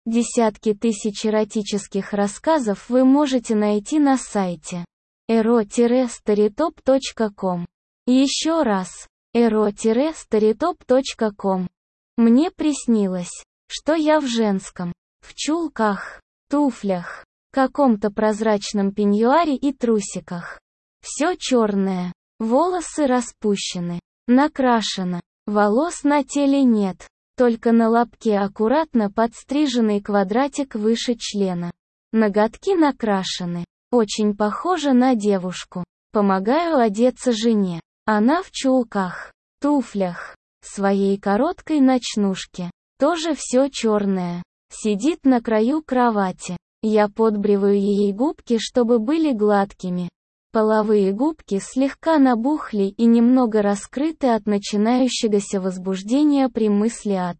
Десятки тысяч эротических рассказов вы можете найти на сайте ero-storytop.com. Еще раз, ero-storytop.com. Мне приснилось, что я в женском, в чулках, туфлях, каком-то прозрачном пеньюаре и трусиках. Все черное, волосы распущены, накрашено, волос на теле нет, только на лобке аккуратно подстриженный квадратик выше члена. Ноготки накрашены, очень похожа на девушку. Помогаю одеться жене. Она в чулках, туфлях, своей короткой ночнушке. Тоже все черное. Сидит на краю кровати. Я подбриваю ей губки, чтобы были гладкими. Половые губки слегка набухли и немного раскрыты от начинающегося возбуждения при мысли о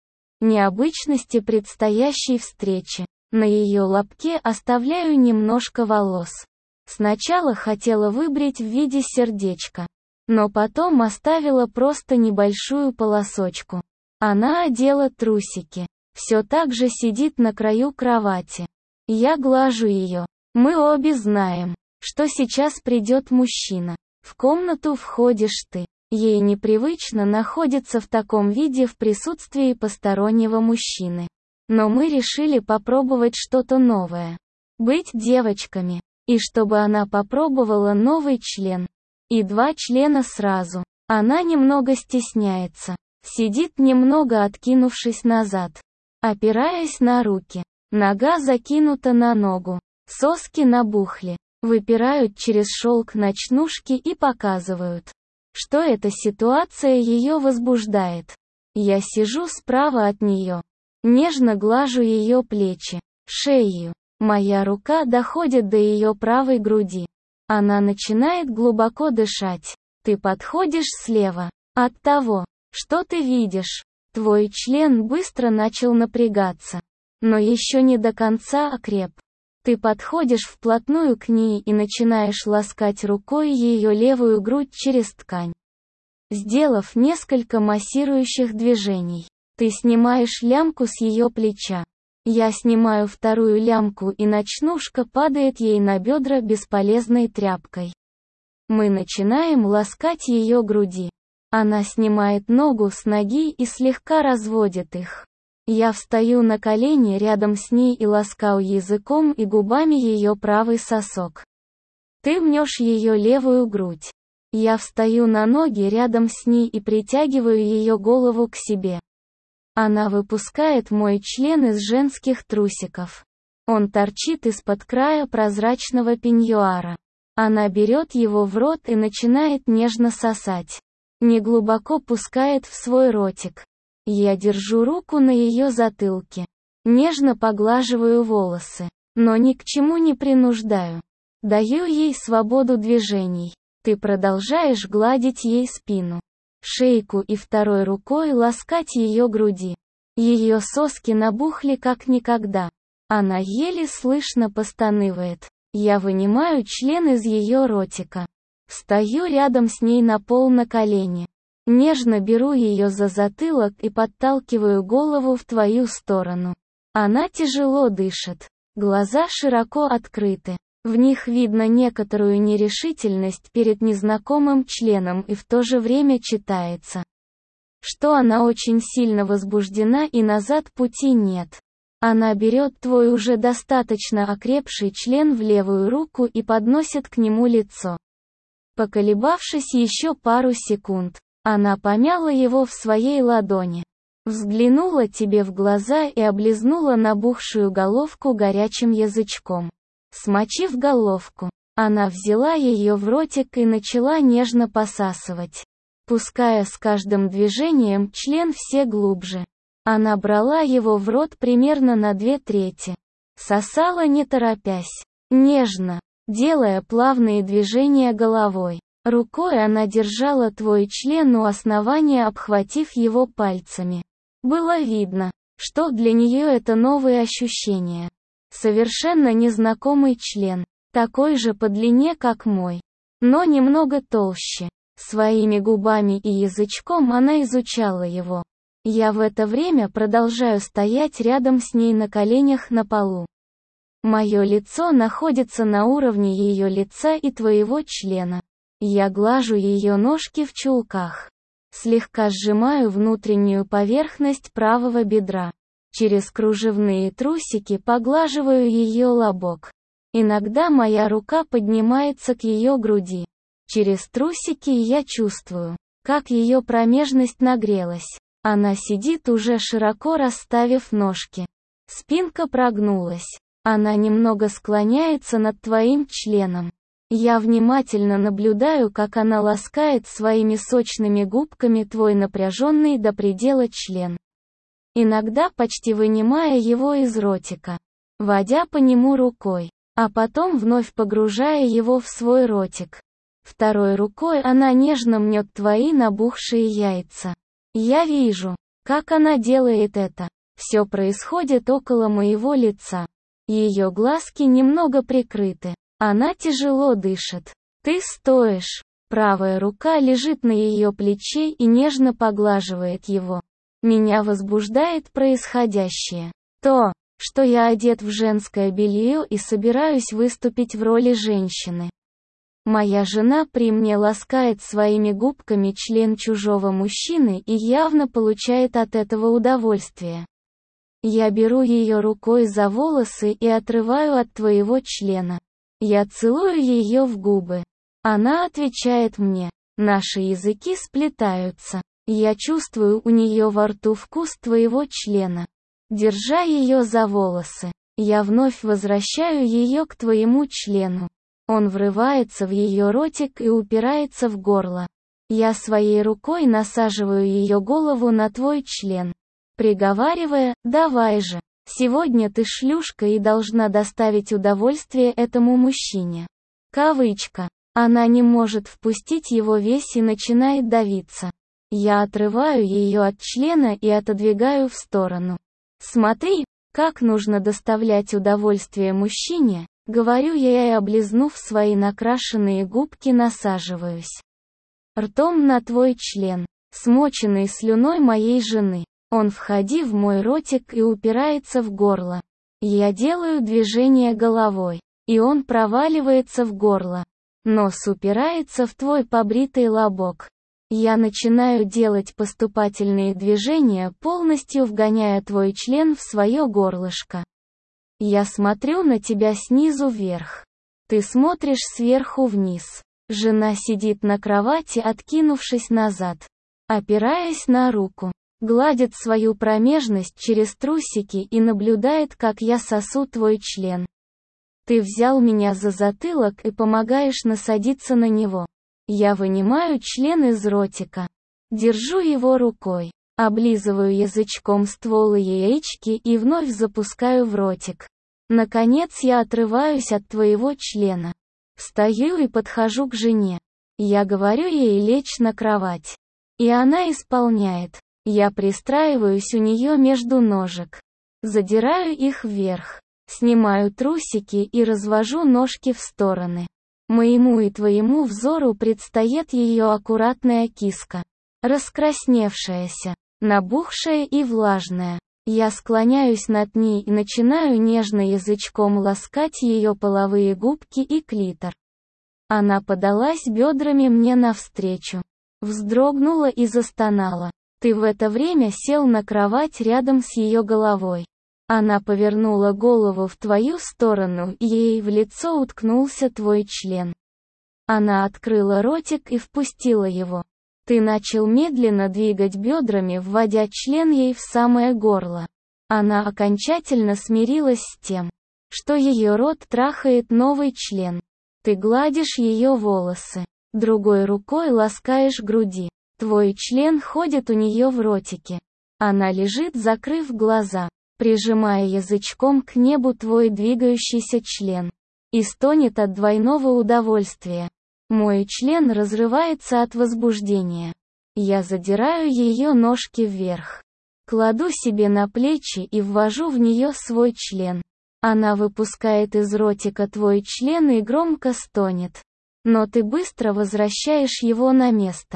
необычности предстоящей встречи. На ее лобке оставляю немножко волос. Сначала хотела выбрить в виде сердечка, но потом оставила просто небольшую полосочку. Она одела трусики. Все так же сидит на краю кровати. Я глажу ее. Мы обе знаем, что сейчас придет мужчина. В комнату входишь ты. Ей непривычно находиться в таком виде в присутствии постороннего мужчины. Но мы решили попробовать что-то новое. Быть девочками. И чтобы она попробовала новый член. И 2 члена сразу. Она немного стесняется. Сидит немного откинувшись назад. Опираясь на руки. Нога закинута на ногу. Соски набухли. Выпирают через шелк ночнушки и показывают, что эта ситуация ее возбуждает. Я сижу справа от нее. Нежно глажу ее плечи, шею. Моя рука доходит до ее правой груди. Она начинает глубоко дышать. Ты подходишь слева. От того, что ты видишь, твой член быстро начал напрягаться. Но еще не до конца окреп. Ты подходишь вплотную к ней и начинаешь ласкать рукой ее левую грудь через ткань. Сделав несколько массирующих движений, ты снимаешь лямку с ее плеча. Я снимаю вторую лямку, и ночнушка падает ей на бедра бесполезной тряпкой. Мы начинаем ласкать ее груди. Она снимает ногу с ноги и слегка разводит их. Я встаю на колени рядом с ней и ласкаю языком и губами ее правый сосок. Ты мнешь ее левую грудь. Я встаю на ноги рядом с ней и притягиваю ее голову к себе. Она выпускает мой член из женских трусиков. Он торчит из-под края прозрачного пеньюара. Она берет его в рот и начинает нежно сосать. Неглубоко пускает в свой ротик. Я держу руку на ее затылке. Нежно поглаживаю волосы, но ни к чему не принуждаю. Даю ей свободу движений. Ты продолжаешь гладить ей спину, шейку и второй рукой ласкать ее груди. Ее соски набухли как никогда. Она еле слышно постанывает. Я вынимаю член из ее ротика. Встаю рядом с ней на пол на колени. Нежно беру ее за затылок и подталкиваю голову в твою сторону. Она тяжело дышит. Глаза широко открыты. В них видно некоторую нерешительность перед незнакомым членом, и в то же время читается, что она очень сильно возбуждена и назад пути нет. Она берет твой уже достаточно окрепший член в левую руку и подносит к нему лицо. Поколебавшись еще пару секунд, она помяла его в своей ладони. Взглянула тебе в глаза и облизнула набухшую головку горячим язычком. Смочив головку, она взяла ее в ротик и начала нежно посасывать, пуская с каждым движением член все глубже. Она брала его в рот примерно на 2/3. Сосала не торопясь, нежно, делая плавные движения головой. Рукой она держала твой член у основания, обхватив его пальцами. Было видно, что для нее это новые ощущения. Совершенно незнакомый член, такой же по длине, как мой, но немного толще. Своими губами и язычком она изучала его. Я в это время продолжаю стоять рядом с ней на коленях на полу. Мое лицо находится на уровне ее лица и твоего члена. Я глажу ее ножки в чулках. Слегка сжимаю внутреннюю поверхность правого бедра. Через кружевные трусики поглаживаю ее лобок. Иногда моя рука поднимается к ее груди. Через трусики я чувствую, как ее промежность нагрелась. Она сидит уже широко расставив ножки. Спинка прогнулась. Она немного склоняется над твоим членом. Я внимательно наблюдаю, как она ласкает своими сочными губками твой напряженный до предела член. Иногда почти вынимая его из ротика, водя по нему рукой, а потом вновь погружая его в свой ротик. Второй рукой она нежно мнет твои набухшие яйца. Я вижу, как она делает это. Все происходит около моего лица. Ее глазки немного прикрыты. Она тяжело дышит. Ты стоишь. Правая рука лежит на ее плече и нежно поглаживает его. Меня возбуждает происходящее. То, что я одет в женское белье и собираюсь выступить в роли женщины. Моя жена при мне ласкает своими губками член чужого мужчины и явно получает от этого удовольствие. Я беру ее рукой за волосы и отрываю от твоего члена. Я целую ее в губы. Она отвечает мне. Наши языки сплетаются. Я чувствую у нее во рту вкус твоего члена. Держа ее за волосы, я вновь возвращаю ее к твоему члену. Он врывается в ее ротик и упирается в горло. Я своей рукой насаживаю ее голову на твой член, приговаривая: «Давай же, сегодня ты шлюшка и должна доставить удовольствие этому мужчине». Кавычка. Она не может впустить его весь и начинает давиться. Я отрываю ее от члена и отодвигаю в сторону. Смотри, как нужно доставлять удовольствие мужчине, говорю я и, облизнув свои накрашенные губки, насаживаюсь ртом на твой член, смоченный слюной моей жены. Он входи в мой ротик и упирается в горло. Я делаю движение головой, и он проваливается в горло. Нос упирается в твой побритый лобок. Я начинаю делать поступательные движения, полностью вгоняя твой член в свое горлышко. Я смотрю на тебя снизу вверх. Ты смотришь сверху вниз. Жена сидит на кровати, откинувшись назад, опираясь на руку, гладит свою промежность через трусики и наблюдает, как я сосу твой член. Ты взял меня за затылок и помогаешь насадиться на него. Я вынимаю член из ротика. Держу его рукой. Облизываю язычком ствол яички и вновь запускаю в ротик. Наконец я отрываюсь от твоего члена. Встаю и подхожу к жене. Я говорю ей лечь на кровать. И она исполняет. Я пристраиваюсь у нее между ножек. Задираю их вверх. Снимаю трусики и развожу ножки в стороны. Моему и твоему взору предстоит ее аккуратная киска. Раскрасневшаяся, набухшая и влажная. Я склоняюсь над ней и начинаю нежно язычком ласкать ее половые губки и клитор. Она подалась бедрами мне навстречу. Вздрогнула и застонала. Ты в это время сел на кровать рядом с ее головой. Она повернула голову в твою сторону, и ей в лицо уткнулся твой член. Она открыла ротик и впустила его. Ты начал медленно двигать бедрами, вводя член ей в самое горло. Она окончательно смирилась с тем, что ее рот трахает новый член. Ты гладишь ее волосы. Другой рукой ласкаешь груди. Твой член ходит у нее в ротике. Она лежит, закрыв глаза, прижимая язычком к небу твой двигающийся член. И стонет от двойного удовольствия. Мой член разрывается от возбуждения. Я задираю ее ножки вверх. Кладу себе на плечи и ввожу в нее свой член. Она выпускает из ротика твой член и громко стонет. Но ты быстро возвращаешь его на место.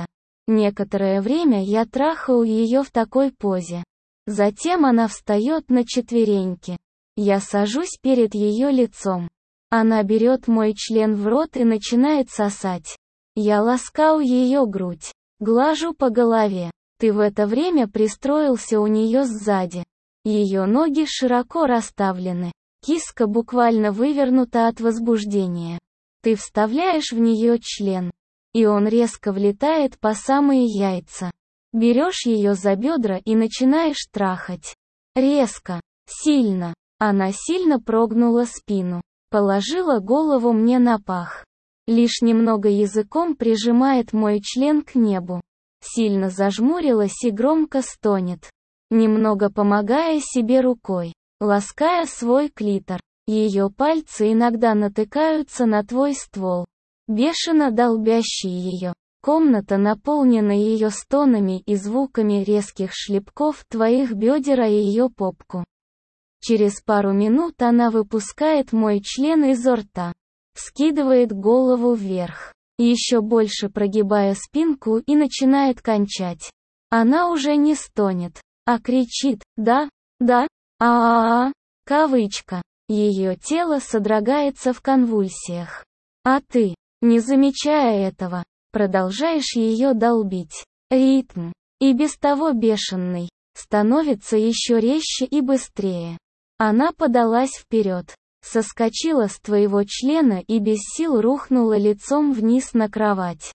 Некоторое время я трахаю ее в такой позе. Затем она встает на четвереньки. Я сажусь перед ее лицом. Она берет мой член в рот и начинает сосать. Я ласкаю ее грудь, глажу по голове. Ты в это время пристроился у нее сзади. Ее ноги широко расставлены. Киска буквально вывернута от возбуждения. Ты вставляешь в нее член, и он резко влетает по самые яйца. Берешь ее за бедра и начинаешь трахать. Резко, сильно. Она сильно прогнула спину, положила голову мне на пах. Лишь немного языком прижимает мой член к небу. Сильно зажмурилась и громко стонет, немного помогая себе рукой, лаская свой клитор. Ее пальцы иногда натыкаются на твой ствол, бешено долбящие ее. Комната наполнена ее стонами и звуками резких шлепков твоих бедер о ее попку. Через пару минут она выпускает мой член изо рта, вскидывает голову вверх, еще больше прогибая спинку и начинает кончать. Она уже не стонет, а кричит «да, да, а-а-а», кавычка. Ее тело содрогается в конвульсиях. А ты, не замечая этого, продолжаешь ее долбить. Ритм, и без того бешеный, становится еще резче и быстрее. Она подалась вперед, соскочила с твоего члена и без сил рухнула лицом вниз на кровать,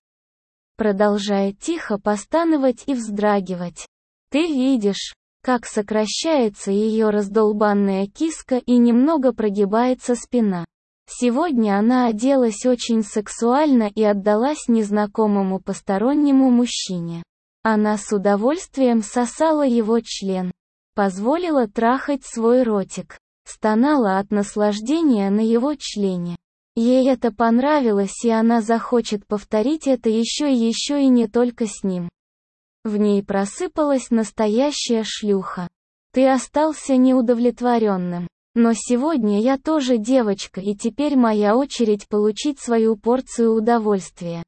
продолжая тихо постановать и вздрагивать. Ты видишь, как сокращается ее раздолбанная киска и немного прогибается спина. Сегодня она оделась очень сексуально и отдалась незнакомому постороннему мужчине. Она с удовольствием сосала его член, позволила трахать свой ротик, стонала от наслаждения на его члене. Ей это понравилось, и она захочет повторить это еще и не только с ним. В ней просыпалась настоящая шлюха. Ты остался неудовлетворенным. Но сегодня я тоже девочка, и теперь моя очередь получить свою порцию удовольствия.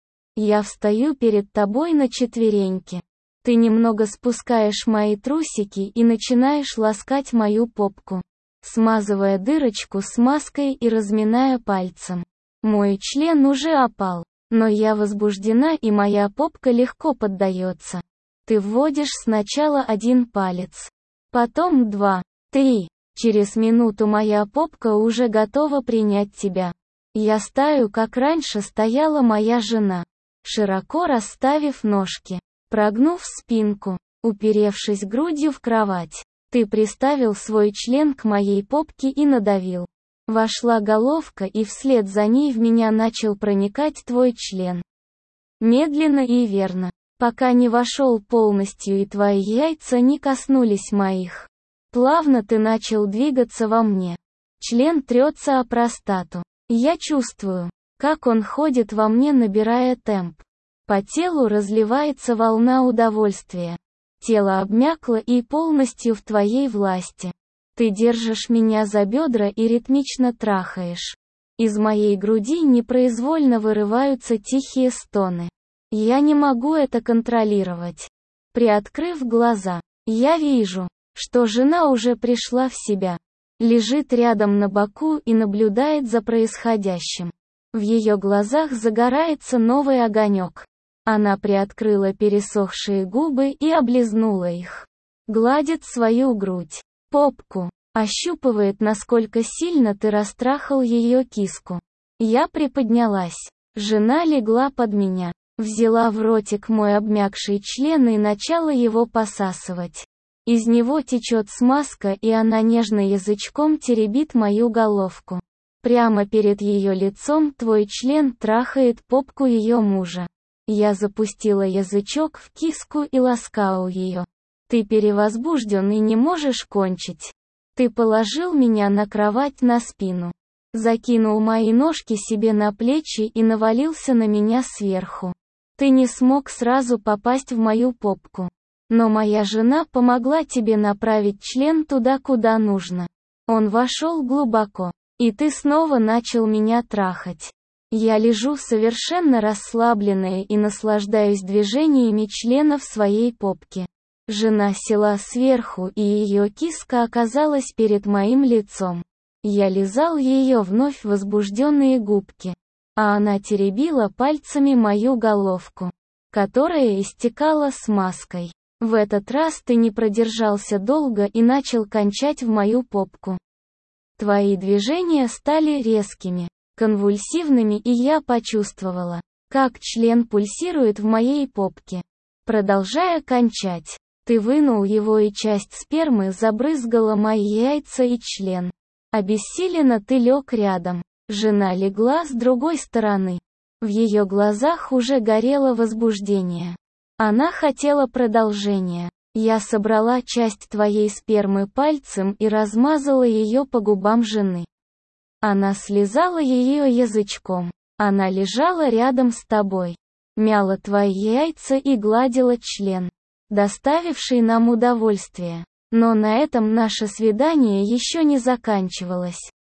Я встаю перед тобой на четвереньки. Ты немного спускаешь мои трусики и начинаешь ласкать мою попку, смазывая дырочку смазкой и разминая пальцем. Мой член уже опал, но я возбуждена, и моя попка легко поддается. Ты вводишь сначала один палец, потом 2, 3. Через минуту моя попка уже готова принять тебя. Я стою, как раньше стояла моя жена, широко расставив ножки, прогнув спинку, уперевшись грудью в кровать. Ты приставил свой член к моей попке и надавил. Вошла головка, и вслед за ней в меня начал проникать твой член. Медленно и верно, пока не вошел полностью и твои яйца не коснулись моих. Плавно ты начал двигаться во мне. Член трется о простату. Я чувствую, как он ходит во мне, набирая темп. По телу разливается волна удовольствия. Тело обмякло и полностью в твоей власти. Ты держишь меня за бедра и ритмично трахаешь. Из моей груди непроизвольно вырываются тихие стоны. Я не могу это контролировать. Приоткрыв глаза, я вижу, что жена уже пришла в себя. Лежит рядом на боку и наблюдает за происходящим. В ее глазах загорается новый огонек. Она приоткрыла пересохшие губы и облизнула их. Гладит свою грудь, попку, ощупывает, насколько сильно ты растрахал ее киску. Я приподнялась. Жена легла под меня, взяла в ротик мой обмякший член и начала его посасывать. Из него течет смазка, и она нежно язычком теребит мою головку. Прямо перед ее лицом твой член трахает попку ее мужа. Я запустила язычок в киску и ласкаю ее. Ты перевозбужден и не можешь кончить. Ты положил меня на кровать на спину, закинул мои ножки себе на плечи и навалился на меня сверху. Ты не смог сразу попасть в мою попку. Но моя жена помогла тебе направить член туда, куда нужно. Он вошел глубоко, и ты снова начал меня трахать. Я лежу совершенно расслабленная и наслаждаюсь движениями членов своей попки. Жена села сверху, и ее киска оказалась перед моим лицом. Я лизал ее вновь возбужденные губки, а она теребила пальцами мою головку, которая истекала смазкой. В этот раз ты не продержался долго и начал кончать в мою попку. Твои движения стали резкими, конвульсивными, и я почувствовала, как член пульсирует в моей попке. Продолжая кончать, ты вынул его, и часть спермы забрызгала мои яйца и член. Обессиленно ты лег рядом. Жена легла с другой стороны. В ее глазах уже горело возбуждение. Она хотела продолжения. Я собрала часть твоей спермы пальцем и размазала ее по губам жены. Она слизала ее язычком. Она лежала рядом с тобой, мяла твои яйца и гладила член, доставивший нам удовольствие. Но на этом наше свидание еще не заканчивалось.